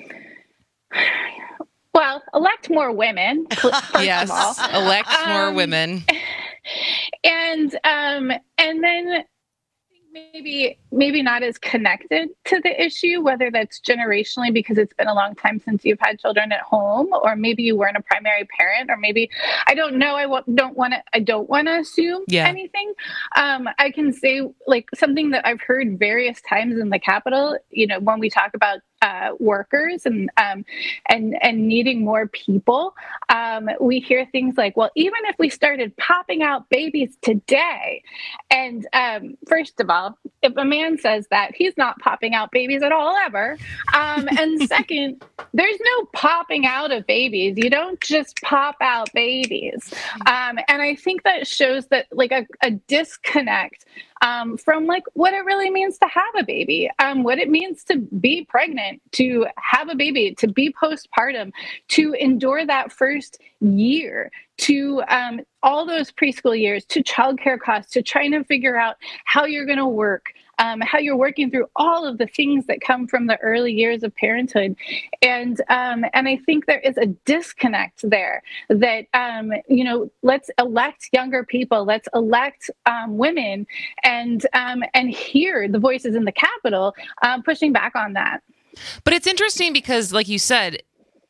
Well, elect more women. Yes, elect more women. And then maybe not as connected to the issue, whether that's generationally because it's been a long time since you've had children at home, or maybe you weren't a primary parent, or maybe I don't know. I don't want to assume anything. I can say like something that I've heard various times in the Capitol. You know, when we talk about workers and needing more people, we hear things like, well, even if we started popping out babies today, and first of all, if a man says that, he's not popping out babies at all ever. And second, there's no popping out of babies. You don't just pop out babies. And I think that shows that like a disconnect from like what it really means to have a baby, what it means to be pregnant, to have a baby, to be postpartum, to endure that first year, to all those preschool years, to childcare costs, to trying to figure out how you're going to work, how you're working through all of the things that come from the early years of parenthood. And I think there is a disconnect there that, let's elect younger people, let's elect women and hear the voices in the Capitol pushing back on that. But it's interesting because, like you said,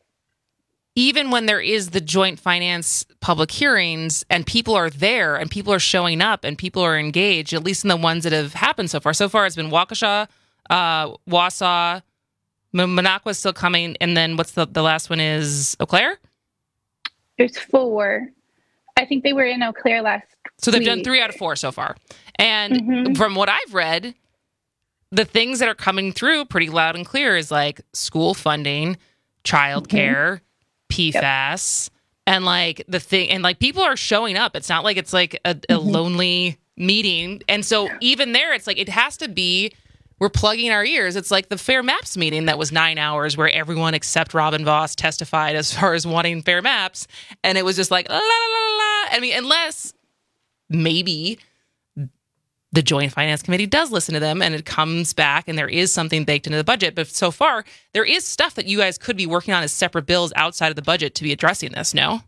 even when there is the joint finance public hearings and people are there and people are showing up and people are engaged, at least in the ones that have happened so far. So far, it's been Waukesha, Wausau, Monaqua's still coming, and then what's the last one is Eau Claire? There's 4. I think they were in Eau Claire last So they've week. done 3 out of 4 so far. And from what I've read, the things that are coming through pretty loud and clear is like school funding, childcare, PFAS, and like the thing, and like people are showing up. It's not like it's like a lonely meeting. And so even there, it's like it has to be, we're plugging our ears. It's like the Fair Maps meeting that was 9 hours where everyone except Robin Vos testified as far as wanting fair maps. And it was just like, la, la, la, la. I mean, unless maybe the Joint Finance Committee does listen to them and it comes back and there is something baked into the budget. But so far, there is stuff that you guys could be working on as separate bills outside of the budget to be addressing this, no?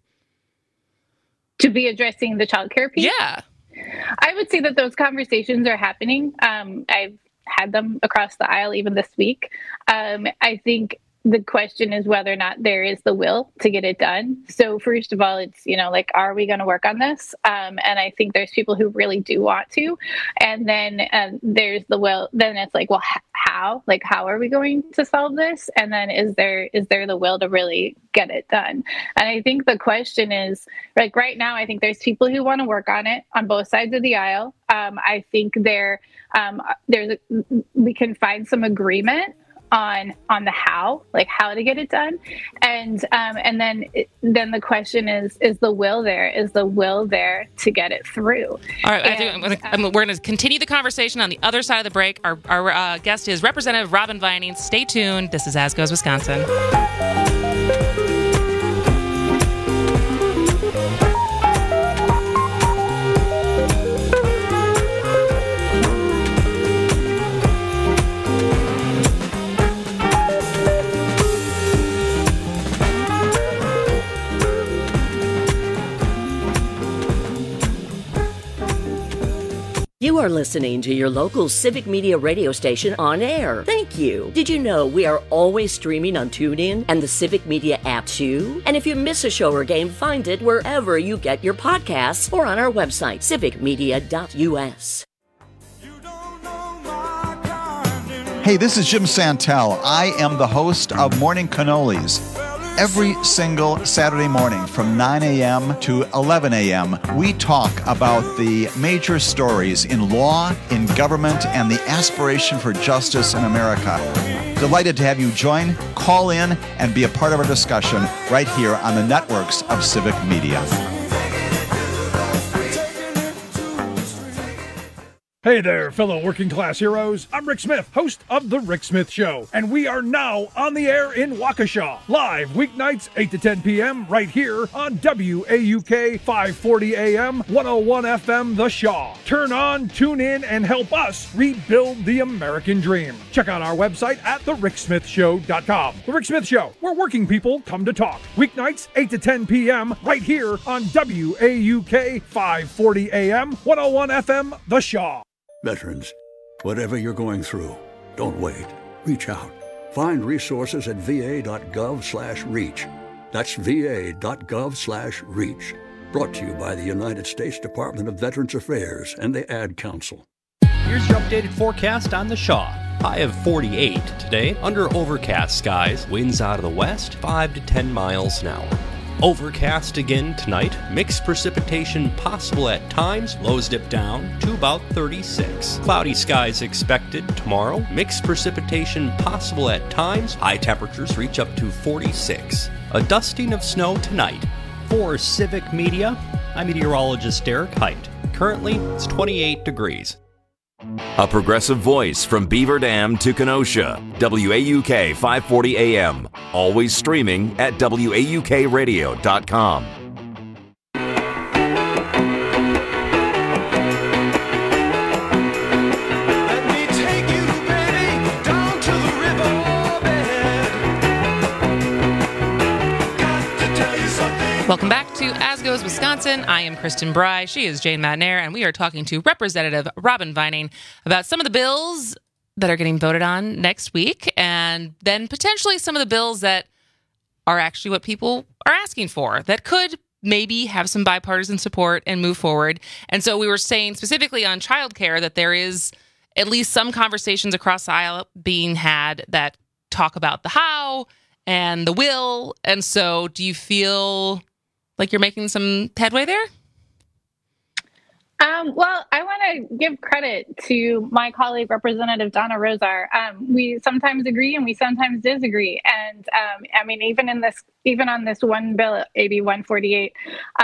To be addressing the childcare piece? Yeah. I would say that those conversations are happening. I've had them across the aisle even this week. I think the question is whether or not there is the will to get it done. So first of all, it's, are we going to work on this? And I think there's people who really do want to. And then there's the will. Then it's like, well, how? Like, how are we going to solve this? And then is there the will to really get it done? And I think the question is, like right now, I think there's people who want to work on it on both sides of the aisle. I think we can find some agreement on the how to get it done, and then the question is the will there? Is the will there to get it through? All right, we're going to continue the conversation on the other side of the break. Our guest is Representative Robin Vining. Stay tuned. This is As Goes Wisconsin. You are listening to your local Civic Media radio station on air. Thank you. Did you know we are always streaming on TuneIn and the Civic Media app too? And if you miss a show or game, find it wherever you get your podcasts or on our website, civicmedia.us. Hey, this is Jim Santel. I am the host of Morning Cannolis. Every single Saturday morning from 9 a.m. to 11 a.m., we talk about the major stories in law, in government, and the aspiration for justice in America. Delighted to have you join, call in, and be a part of our discussion right here on the networks of Civic Media. Hey there, fellow working class heroes. I'm Rick Smith, host of The Rick Smith Show, and we are now on the air in Waukesha, live weeknights 8 to 10 p.m. right here on WAUK 540 AM, 101 FM The Shaw. Turn on, tune in, and help us rebuild the American dream. Check out our website at thericksmithshow.com. The Rick Smith Show, where working people come to talk. Weeknights 8 to 10 p.m. right here on WAUK 540 AM, 101 FM The Shaw. Veterans, Whatever you're going through, don't wait. Reach out. Find resources at va.gov/reach. That's va.gov/reach. Brought to you by the United States Department of Veterans Affairs and the Ad Council. Here's your updated forecast on the Shaw. High of 48 today, under overcast skies, winds out of the west, 5 to 10 miles an hour. Overcast again tonight, mixed precipitation possible at times, lows dip down to about 36. Cloudy skies expected tomorrow, mixed precipitation possible at times, high temperatures reach up to 46. A dusting of snow tonight. For Civic Media, I'm meteorologist Derek Height. Currently, it's 28 degrees. A progressive voice from Beaver Dam to Kenosha. WAUK 540 AM. Always streaming at WAUKradio.com. Welcome back to As Goes Wisconsin. I am Kristen Bry. She is Jane Matnair, and we are talking to Representative Robin Vining about some of the bills that are getting voted on next week, and then potentially some of the bills that are actually what people are asking for that could maybe have some bipartisan support and move forward. And so we were saying specifically on childcare that there is at least some conversations across the aisle being had that talk about the how and the will. And so do you feel like you're making some headway there? Well, I want to give credit to my colleague, Representative Donna Rozar. We sometimes agree and we sometimes disagree. And I mean, even on this one bill, AB 148,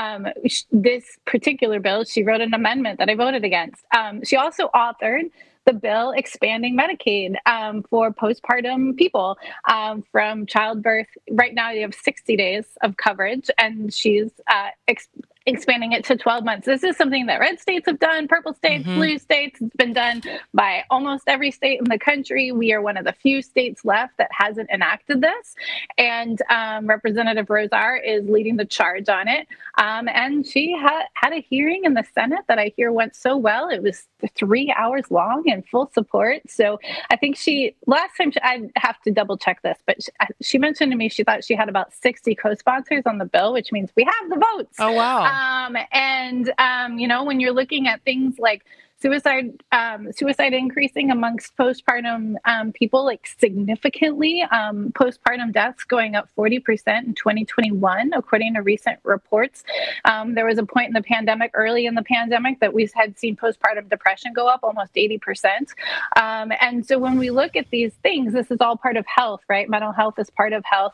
this particular bill, she wrote an amendment that I voted against. She also authored the bill expanding Medicaid for postpartum people from childbirth. Right now, you have 60 days of coverage, and she's expanding it to 12 months. This is something that red states have done, purple states, blue states. It's been done by almost every state in the country. We are one of the few states left that hasn't enacted this. And Representative Rozar is leading the charge on it. And she had a hearing in the Senate that I hear went so well. It was 3 hours long and full support. So I think last time, I'd have to double check this, but she mentioned to me she thought she had about 60 co-sponsors on the bill, which means we have the votes. Oh, wow. When you're looking at things like suicide increasing amongst postpartum people, like significantly, postpartum deaths going up 40% in 2021, according to recent reports. There was a point in the pandemic, early in the pandemic, that we had seen postpartum depression go up almost 80%. And so when we look at these things, this is all part of health, right? Mental health is part of health.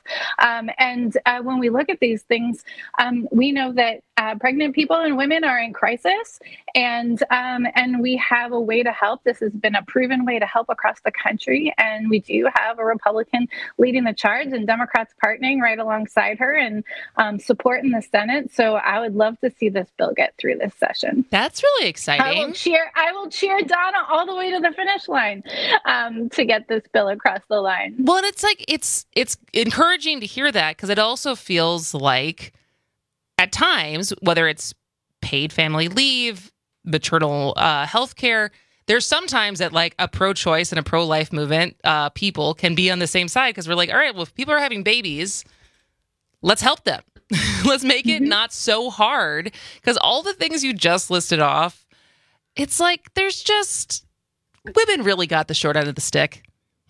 When we look at these things, we know that pregnant people and women are in crisis, and we have a way to help. This has been a proven way to help across the country, and we do have a Republican leading the charge and Democrats partnering right alongside her and support in the Senate. So I would love to see this bill get through this session. That's really exciting. I will cheer Donna all the way to the finish line to get this bill across the line. Well, and it's encouraging to hear that, because it also feels like at times, whether it's paid family leave, maternal health care, there's sometimes that like a pro-choice and a pro-life movement people can be on the same side, because we're like, all right, well, if people are having babies, let's help them. Let's make it not so hard, because all the things you just listed off, it's like there's just women really got the short end of the stick.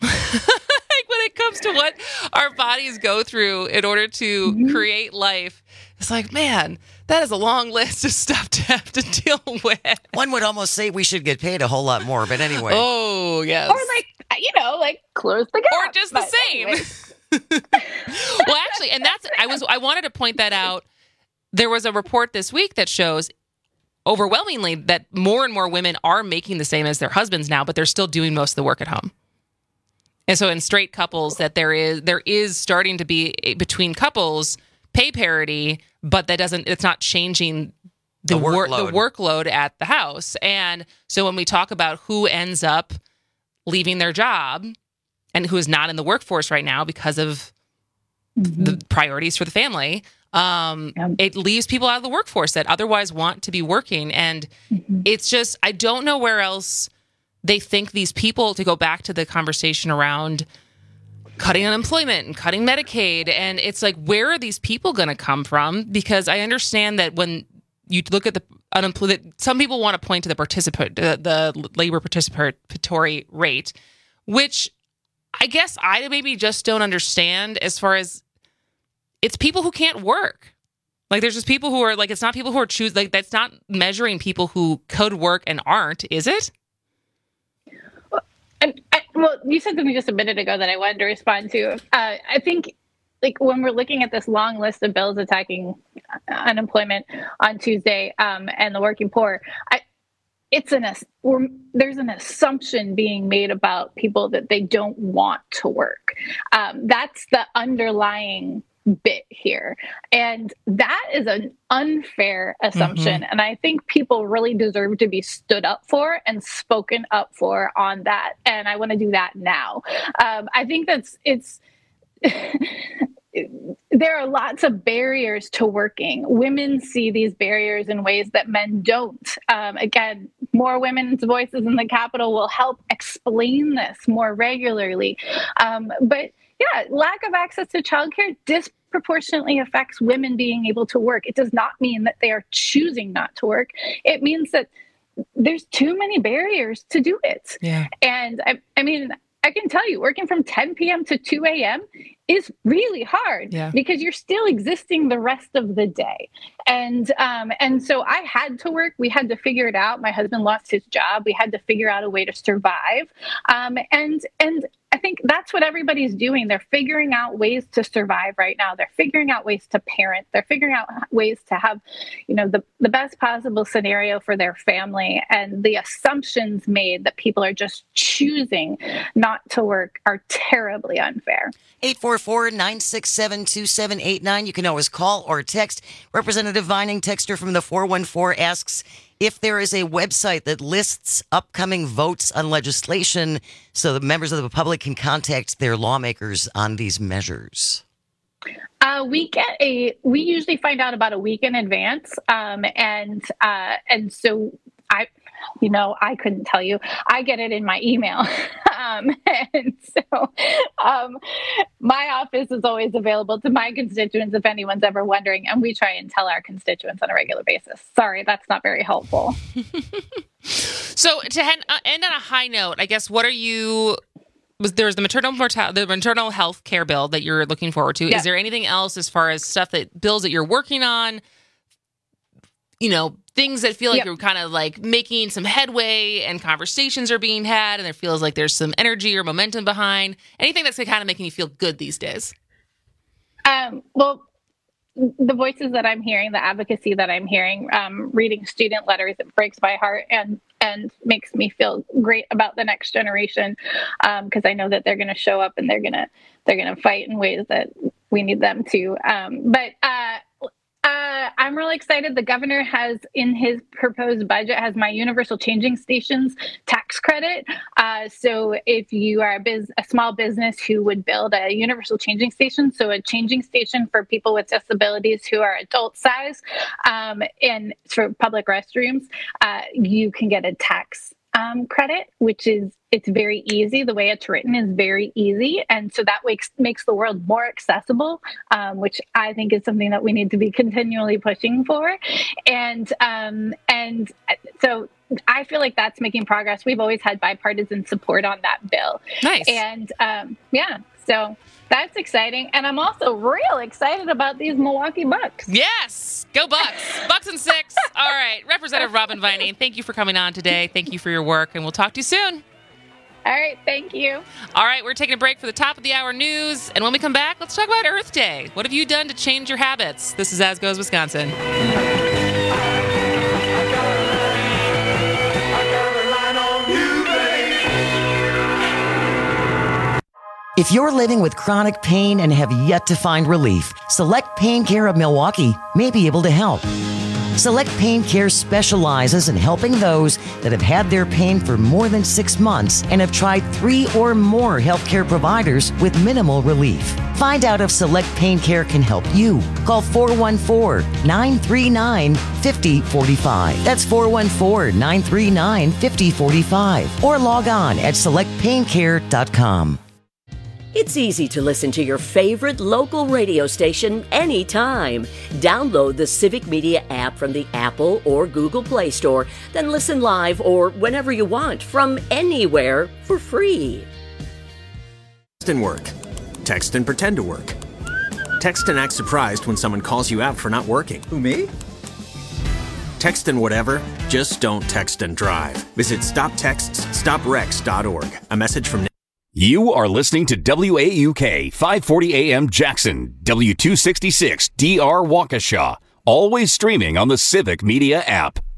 Like when it comes to what our bodies go through in order to create life, it's like, man, that is a long list of stuff to have to deal with. One would almost say we should get paid a whole lot more, but anyway. Oh, yes. Or close the gap. Or just the same. Well, actually, and I wanted to point that out. There was a report this week that shows overwhelmingly that more and more women are making the same as their husbands now, but they're still doing most of the work at home. And so in straight couples, that there is starting to be between couples pay parity, but it's not changing the workload at the house. And so when we talk about who ends up leaving their job and who is not in the workforce right now because of the priorities for the family, it leaves people out of the workforce that otherwise want to be working. And it's just, I don't know where else they think these people, to go back to the conversation around cutting unemployment and cutting Medicaid, and it's like, where are these people going to come from? Because I understand that when you look at the unemployment, some people want to point to the labor participatory rate, which I guess I maybe just don't understand as far as it's people who can't work. Like, there's just people who are like, it's not people who are like, that's not measuring people who could work and aren't, is it? Well, you said something just a minute ago that I wanted to respond to. I think, like, when we're looking at this long list of bills attacking unemployment on Tuesday and the working poor, there's an assumption being made about people that they don't want to work. That's the underlying bit here. And that is an unfair assumption. Mm-hmm. And I think people really deserve to be stood up for and spoken up for on that. And I want to do that now. I think there are lots of barriers to working. Women see these barriers in ways that men don't. Again, more women's voices in the Capitol will help explain this more regularly. But yeah, lack of access to childcare disproportionately affects women being able to work. It does not mean that they are choosing not to work. It means that there's too many barriers to do it. Yeah. And I mean, I can tell you, working from 10 p.m. to 2 a.m. is really hard because you're still existing the rest of the day. And so I had to work. We had to figure it out. My husband lost his job. We had to figure out a way to survive. And I think that's what everybody's doing. They're figuring out ways to survive right now. They're figuring out ways to parent. They're figuring out ways to have, the best possible scenario for their family. And the assumptions made that people are just choosing not to work are terribly unfair. 844-967-2789. You can always call or text. Representative Vining, texter from the 414, asks if there is a website that lists upcoming votes on legislation so that members of the public can contact their lawmakers on these measures. We usually find out about a week in advance. And so I couldn't tell you. I get it in my email. And so my office is always available to my constituents if anyone's ever wondering. And we try and tell our constituents on a regular basis. Sorry, that's not very helpful. So to end on a high note, I guess, there's the maternal health care bill that you're looking forward to. Yeah. Is there anything else as far as bills that you're working on? Things that feel like you're kind of like making some headway and conversations are being had and there feels like there's some energy or momentum behind. Anything that's kind of making you feel good these days? Well, the voices that I'm hearing, the advocacy that I'm hearing, reading student letters, it breaks my heart and makes me feel great about the next generation because I know that they're going to show up and they're going to fight in ways that we need them to. I'm really excited. The governor has, in his proposed budget, has my universal changing stations tax credit. So if you are a small business who would build a universal changing station, so a changing station for people with disabilities who are adult size, and for public restrooms, you can get a tax credit, it's very easy. The way it's written is very easy. And so that makes the world more accessible, which I think is something that we need to be continually pushing for. And so I feel like that's making progress. We've always had bipartisan support on that bill. Nice. And so that's exciting. And I'm also real excited about these Milwaukee Bucks. Yes. Go Bucks. Bucks and 6. All right. Representative Robin Vining, thank you for coming on today. Thank you for your work, and we'll talk to you soon. All right. Thank you. All right. We're taking a break for the top of the hour news. And when we come back, let's talk about Earth Day. What have you done to change your habits? This is As Goes Wisconsin. If you're living with chronic pain and have yet to find relief, Select Pain Care of Milwaukee may be able to help. Select Pain Care specializes in helping those that have had their pain for more than 6 months and have tried 3 or more healthcare providers with minimal relief. Find out if Select Pain Care can help you. Call 414-939-5045. That's 414-939-5045. Or log on at selectpaincare.com. It's easy to listen to your favorite local radio station anytime. Download the Civic Media app from the Apple or Google Play Store, then listen live or whenever you want from anywhere for free. Text and work. Text and pretend to work. Text and act surprised when someone calls you out for not working. Who, me? Text and whatever, just don't text and drive. Visit StopTextsStopWrecks.org. A message from... You are listening to WAUK 540 AM Jackson, W266 DR Waukesha, always streaming on the Civic Media app.